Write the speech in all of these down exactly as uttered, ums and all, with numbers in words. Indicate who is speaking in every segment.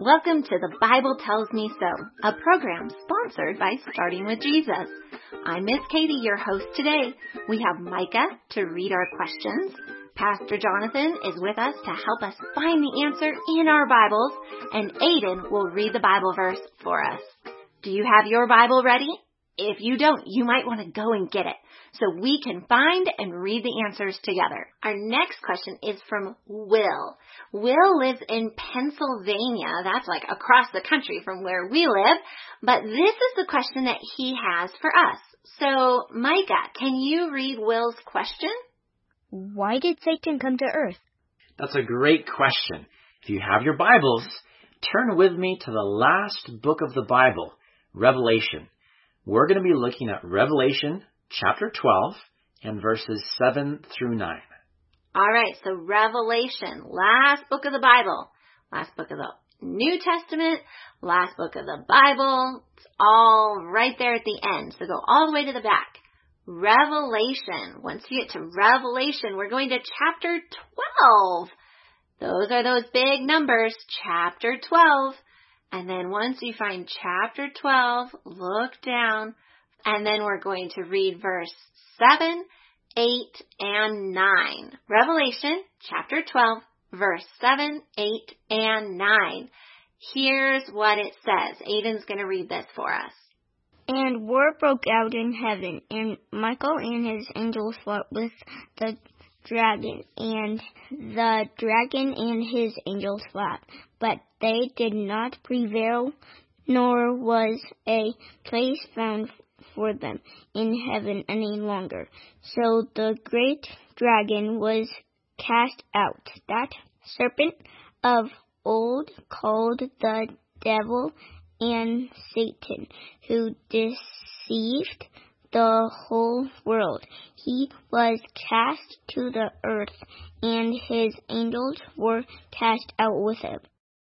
Speaker 1: Welcome to The Bible Tells Me So, a program sponsored by Starting with Jesus. I'm Miss Katie, your host today. We have Micah to read our questions. Pastor Jonathan is with us to help us find the answer in our Bibles, and Aiden will read the Bible verse for us. Do you have your Bible ready? If you don't, you might want to go and get it so we can find and read the answers together. Our next question is from Will. Will lives in Pennsylvania. That's like across the country from where we live. But this is the question that he has for us. So, Micah, can you read Will's question?
Speaker 2: Why did Satan come to earth?
Speaker 3: That's a great question. If you have your Bibles, turn with me to the last book of the Bible, Revelation. We're going to be looking at Revelation chapter twelve and verses seven through nine.
Speaker 1: All right, so Revelation, last book of the Bible, last book of the New Testament, last book of the Bible. It's all right there at the end, so go all the way to the back. Revelation. Once you get to Revelation, we're going to chapter twelve. Those are those big numbers, chapter twelve. And then once you find chapter twelve, look down, and then we're going to read verse seven, eight, and nine. Revelation, chapter twelve, verse seven, eight, and nine. Here's what it says. Aiden's going to read this for us.
Speaker 2: And war broke out in heaven, and Michael and his angels fought with the dragon, and the dragon and his angels fought, but they did not prevail, nor was a place found for them in heaven any longer. So the great dragon was cast out, that serpent of old called the devil and Satan, who deceived the whole world. He was cast to the earth, and his angels were cast out with him.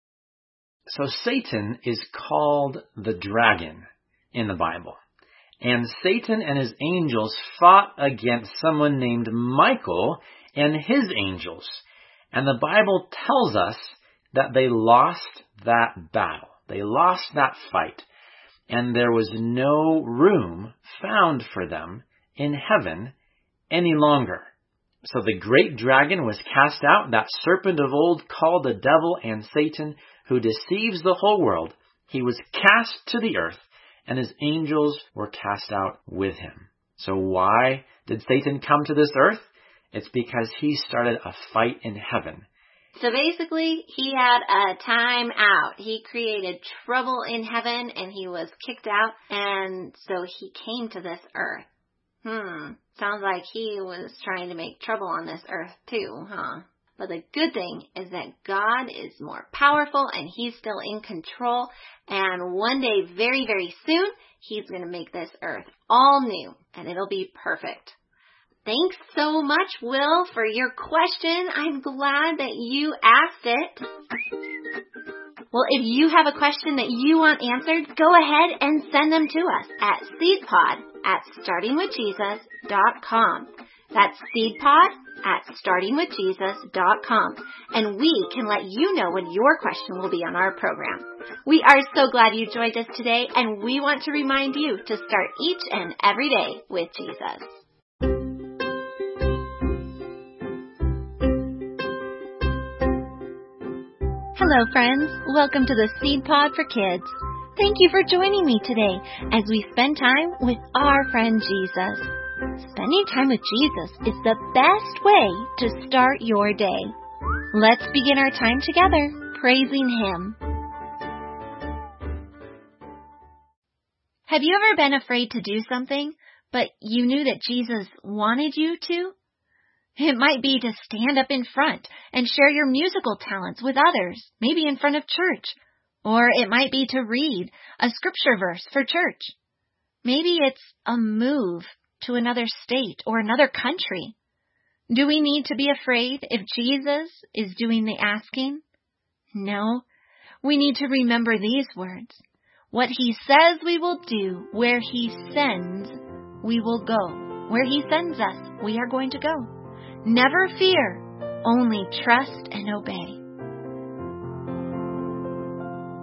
Speaker 3: So Satan is called the dragon in the Bible. And Satan and his angels fought against someone named Michael and his angels. And the Bible tells us that they lost that battle. They lost that fight. And there was no room found for them in heaven any longer. So the great dragon was cast out, that serpent of old called the devil and Satan, who deceives the whole world. He was cast to the earth, and his angels were cast out with him. So why did Satan come to this earth? It's because he started a fight in heaven.
Speaker 1: So basically, he had a time out. He created trouble in heaven, and he was kicked out, and so he came to this earth. Hmm, sounds like he was trying to make trouble on this earth too, huh? But the good thing is that God is more powerful, and he's still in control, and one day, very, very soon, he's going to make this earth all new, and it'll be perfect. Thanks so much, Will, for your question. I'm glad that you asked it. Well, if you have a question that you want answered, go ahead and send them to us at seedpod at starting with jesus dot com. That's seedpod at starting with jesus dot com. And we can let you know when your question will be on our program. We are so glad you joined us today, and we want to remind you to start each and every day with Jesus. Hello, friends. Welcome to the Seed Pod for Kids. Thank you for joining me today as we spend time with our friend Jesus. Spending time with Jesus is the best way to start your day. Let's begin our time together praising Him. Have you ever been afraid to do something, but you knew that Jesus wanted you to? It might be to stand up in front and share your musical talents with others, maybe in front of church. Or it might be to read a scripture verse for church. Maybe it's a move to another state or another country. Do we need to be afraid if Jesus is doing the asking? No. We need to remember these words. What He says we will do, where He sends, we will go. Where He sends us, we are going to go. Never fear, only trust and obey.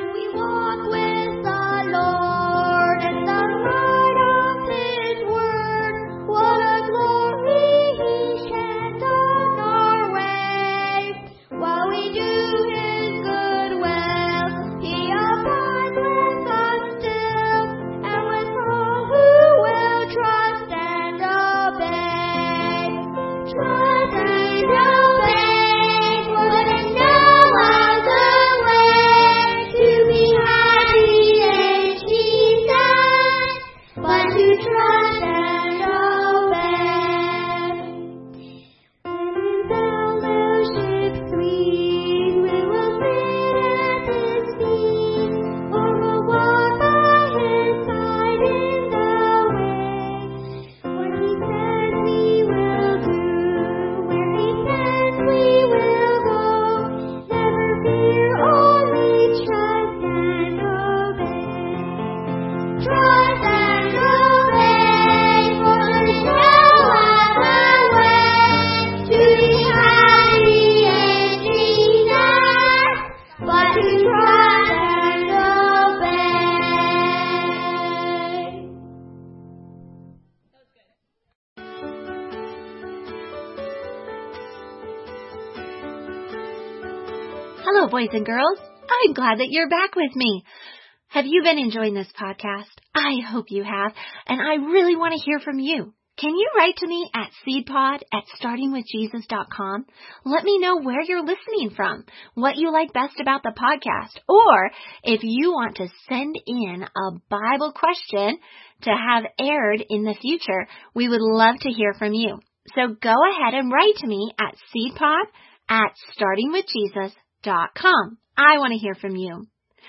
Speaker 1: Hello, boys and girls. I'm glad that you're back with me. Have you been enjoying this podcast? I hope you have, and I really want to hear from you. Can you write to me at seedpod at starting with jesus dot com? Let me know where you're listening from, what you like best about the podcast, or if you want to send in a Bible question to have aired in the future, we would love to hear from you. So go ahead and write to me at seedpod at starting with jesus dot com. I want to hear from you.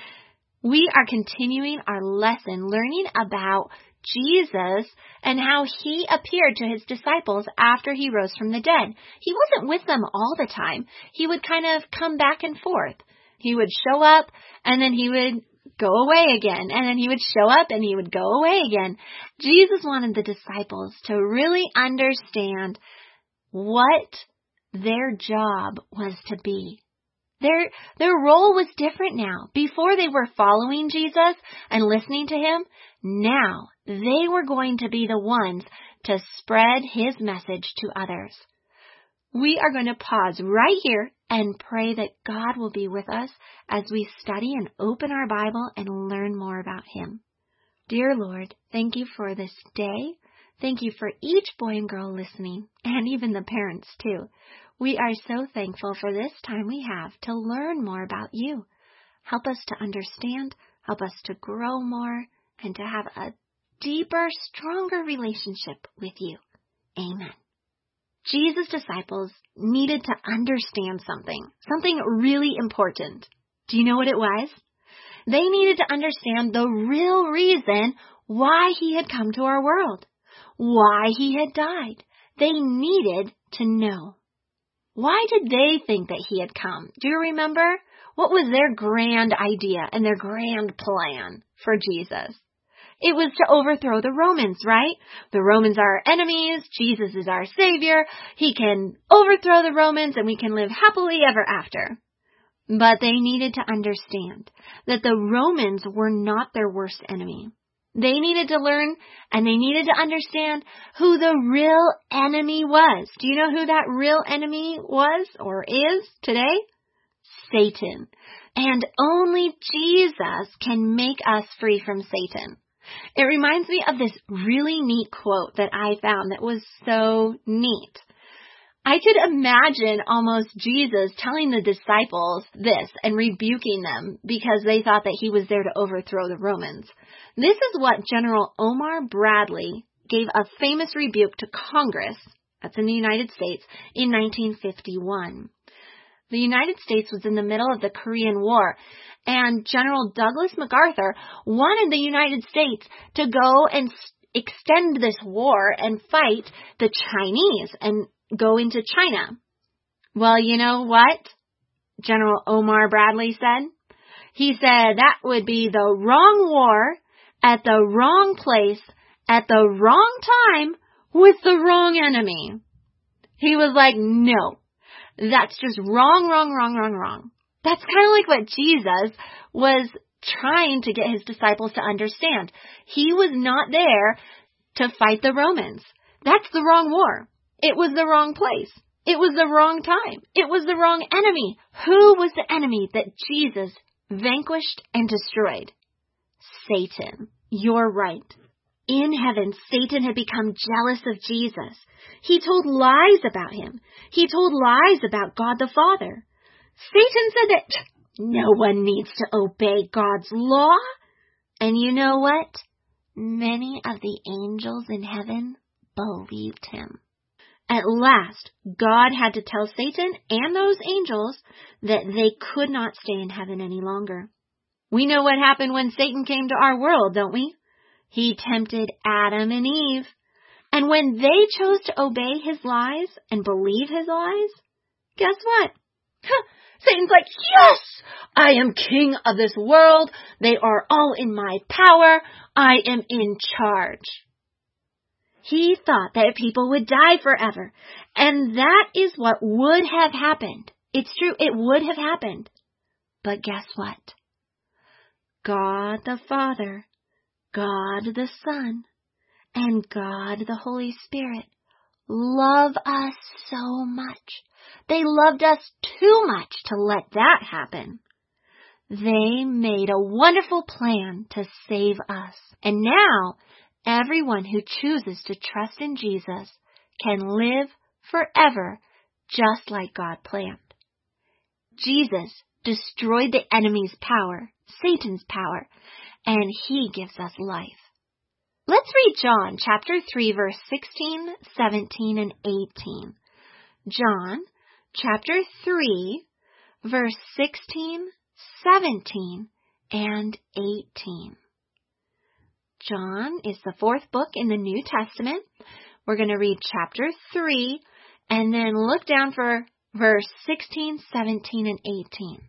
Speaker 1: We are continuing our lesson learning about Jesus and how he appeared to his disciples after he rose from the dead. He wasn't with them all the time. He would kind of come back and forth. He would show up and then he would go away again, and then he would show up and he would go away again. Jesus wanted the disciples to really understand what their job was to be. Their, their role was different now. Before they were following Jesus and listening to him, now they were going to be the ones to spread his message to others. We are going to pause right here and pray that God will be with us as we study and open our Bible and learn more about him. Dear Lord, thank you for this day. Thank you for each boy and girl listening, and even the parents too. We are so thankful for this time we have to learn more about you. Help us to understand, help us to grow more, and to have a deeper, stronger relationship with you. Amen. Jesus' disciples needed to understand something, something really important. Do you know what it was? They needed to understand the real reason why he had come to our world, why he had died. They needed to know. Why did they think that he had come? Do you remember? What was their grand idea and their grand plan for Jesus? It was to overthrow the Romans, right? The Romans are our enemies. Jesus is our Savior. He can overthrow the Romans and we can live happily ever after. But they needed to understand that the Romans were not their worst enemy. They needed to learn and they needed to understand who the real enemy was. Do you know who that real enemy was or is today? Satan. And only Jesus can make us free from Satan. It reminds me of this really neat quote that I found that was so neat. I could imagine almost Jesus telling the disciples this and rebuking them because they thought that he was there to overthrow the Romans. This is what General Omar Bradley gave a famous rebuke to Congress, that's in the United States, in nineteen fifty-one. The United States was in the middle of the Korean War, and General Douglas MacArthur wanted the United States to go and extend this war and fight the Chinese and go into China. Well, you know what General Omar Bradley said? He said that would be the wrong war at the wrong place at the wrong time with the wrong enemy. He was like, no, that's just wrong, wrong, wrong, wrong, wrong. That's kind of like what Jesus was trying to get his disciples to understand. He was not there to fight the Romans. That's the wrong war. It was the wrong place. It was the wrong time. It was the wrong enemy. Who was the enemy that Jesus vanquished and destroyed? Satan. You're right. In heaven, Satan had become jealous of Jesus. He told lies about him. He told lies about God the Father. Satan said that no one needs to obey God's law. And you know what? Many of the angels in heaven believed him. At last, God had to tell Satan and those angels that they could not stay in heaven any longer. We know what happened when Satan came to our world, don't we? He tempted Adam and Eve. And when they chose to obey his lies and believe his lies, guess what? Huh, Satan's like, yes, I am king of this world. They are all in my power. I am in charge. He thought that people would die forever. And that is what would have happened. It's true, it would have happened. But guess what? God the Father, God the Son, and God the Holy Spirit love us so much. They loved us too much to let that happen. They made a wonderful plan to save us. And now, everyone who chooses to trust in Jesus can live forever just like God planned. Jesus destroyed the enemy's power, Satan's power, and he gives us life. Let's read John chapter three, verse sixteen, seventeen, and eighteen. John chapter three, verse sixteen, seventeen, and eighteen. John is the fourth book in the New Testament. We're going to read chapter three and then look down for verse sixteen, seventeen, and eighteen.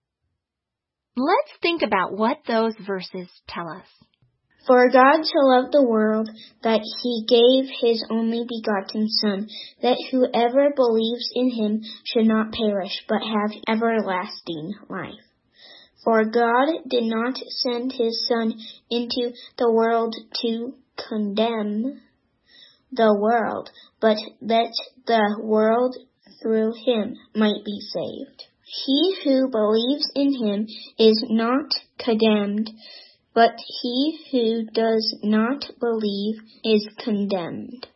Speaker 1: Let's think about what those verses tell us.
Speaker 2: For God so loved the world that he gave his only begotten Son, that whoever believes in him should not perish, but have everlasting life. For God did not send his Son into the world to condemn the world, but that the world through him might be saved. He who believes in him is not condemned, but he who does not believe is condemned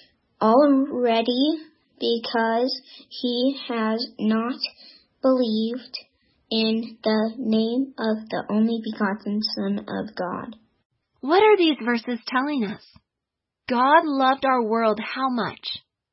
Speaker 2: already, because he has not believed in the name of the only begotten Son of God.
Speaker 1: What are these verses telling us? God loved our world how much?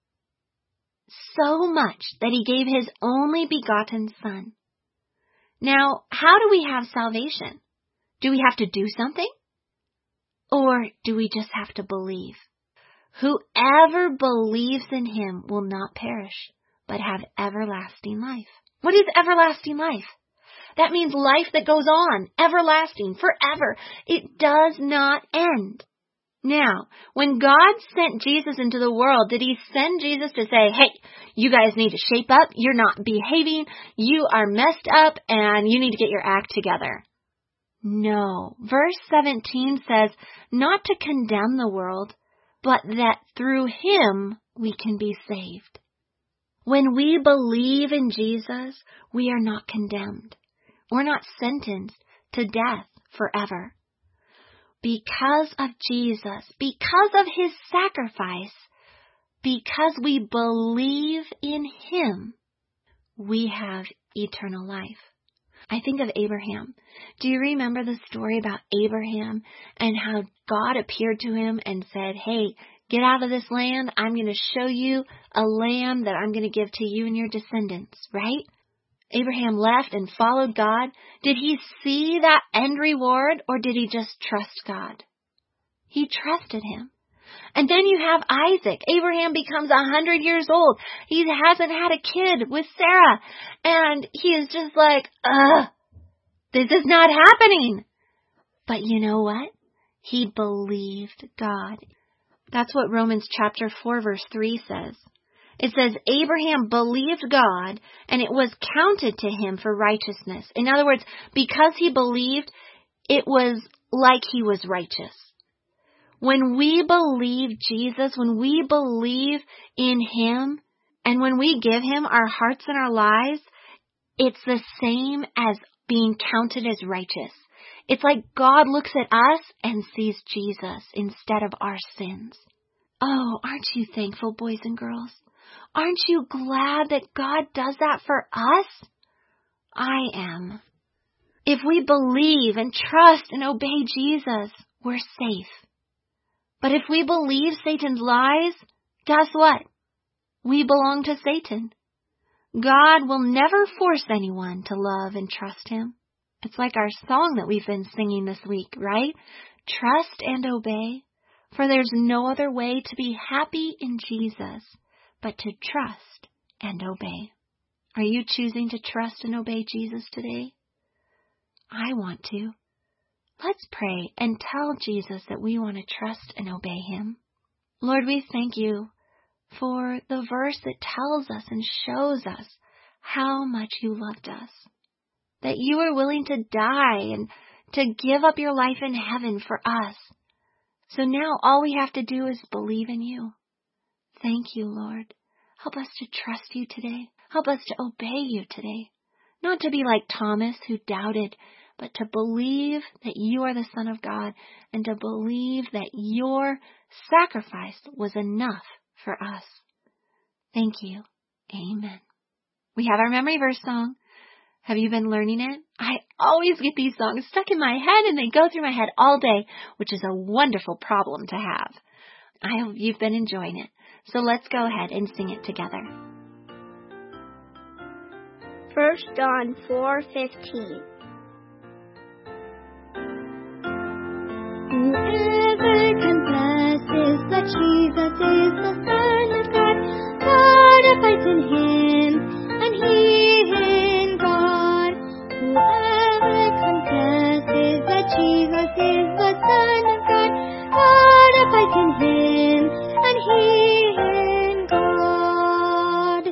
Speaker 1: So much that he gave his only begotten Son. Now, how do we have salvation? Do we have to do something? Or do we just have to believe? Whoever believes in him will not perish, but have everlasting life. What is everlasting life? That means life that goes on, everlasting, forever. It does not end. Now, when God sent Jesus into the world, did he send Jesus to say, hey, you guys need to shape up, you're not behaving, you are messed up, and you need to get your act together? No. Verse seventeen says, not to condemn the world, but that through him we can be saved. When we believe in Jesus, we are not condemned. We're not sentenced to death forever. Because of Jesus, because of his sacrifice, because we believe in him, we have eternal life. I think of Abraham. Do you remember the story about Abraham and how God appeared to him and said, hey, get out of this land. I'm going to show you a land that I'm going to give to you and your descendants, right? Abraham left and followed God. Did he see that end reward, or did he just trust God? He trusted him. And then you have Isaac. Abraham becomes a hundred years old. He hasn't had a kid with Sarah. And he is just like, ugh, this is not happening. But you know what? He believed God. That's what Romans chapter four verse three says. It says, Abraham believed God, and it was counted to him for righteousness. In other words, because he believed, it was like he was righteous. When we believe Jesus, when we believe in him, and when we give him our hearts and our lives, it's the same as being counted as righteous. It's like God looks at us and sees Jesus instead of our sins. Oh, aren't you thankful, boys and girls? Aren't you glad that God does that for us? I am. If we believe and trust and obey Jesus, we're safe. But if we believe Satan's lies, guess what? We belong to Satan. God will never force anyone to love and trust him. It's like our song that we've been singing this week, right? Trust and obey, for there's no other way to be happy in Jesus but to trust and obey. Are you choosing to trust and obey Jesus today? I want to. Let's pray and tell Jesus that we want to trust and obey him. Lord, we thank you for the verse that tells us and shows us how much you loved us, that you were willing to die and to give up your life in heaven for us. So now all we have to do is believe in you. Thank you, Lord. Help us to trust you today. Help us to obey you today. Not to be like Thomas who doubted, but to believe that you are the Son of God and to believe that your sacrifice was enough for us. Thank you. Amen. We have our memory verse song. Have you been learning it? I always get these songs stuck in my head and they go through my head all day, which is a wonderful problem to have. I hope you've been enjoying it. So let's go ahead and sing it together.
Speaker 2: First John four fifteen.
Speaker 4: Whoever confesses that Jesus is the Son of God, God abides in him, and he in God. Whoever confesses that Jesus is the Son of God, God abides in him, and he in God.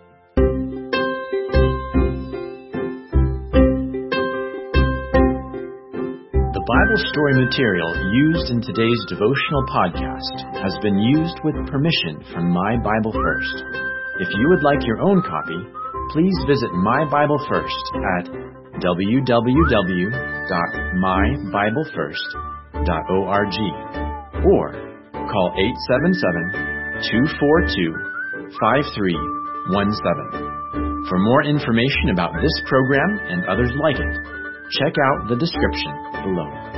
Speaker 3: The Bible story material used in today's devotional podcast has been used with permission from My Bible First. If you would like your own copy, please visit My Bible First at w w w dot my bible first dot org or call eight seven seven, two four two, five three one seven. For more information about this program and others like it, check out the description below.